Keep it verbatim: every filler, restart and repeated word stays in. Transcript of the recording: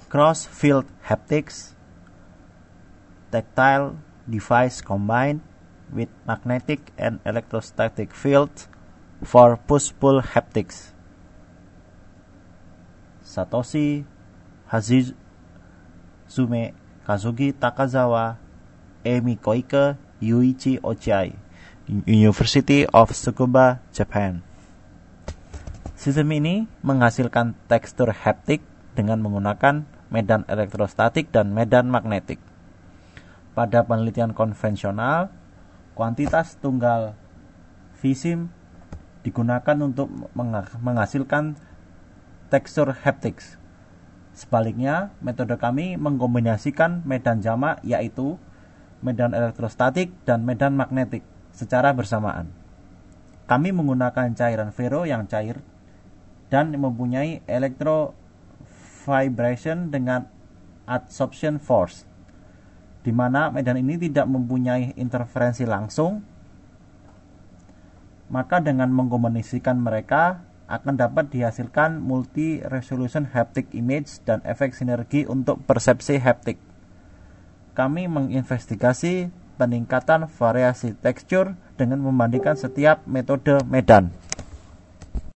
cross-field haptics, tactile device combined with magnetic and electrostatic fields for push-pull haptics. Satoshi Hazume, Kazuki Takazawa, Emi Koike, Yuichi Ochai, University of Tsukuba, Japan. Sistem ini menghasilkan tekstur haptik dengan menggunakan medan elektrostatik dan medan magnetik. Pada penelitian konvensional, kuantitas tunggal fisim digunakan untuk menghasilkan tekstur haptics. Sebaliknya, metode kami mengkombinasikan medan jamak, yaitu medan elektrostatik dan medan magnetik secara bersamaan. Kami menggunakan cairan ferro yang cair dan mempunyai electrovibration dengan adsorption force, di mana medan ini tidak mempunyai interferensi langsung. Maka dengan mengkombinasikan mereka akan dapat dihasilkan multi-resolution haptic image dan efek sinergi untuk persepsi haptik. Kami menginvestigasi peningkatan variasi tekstur dengan membandingkan setiap metode medan.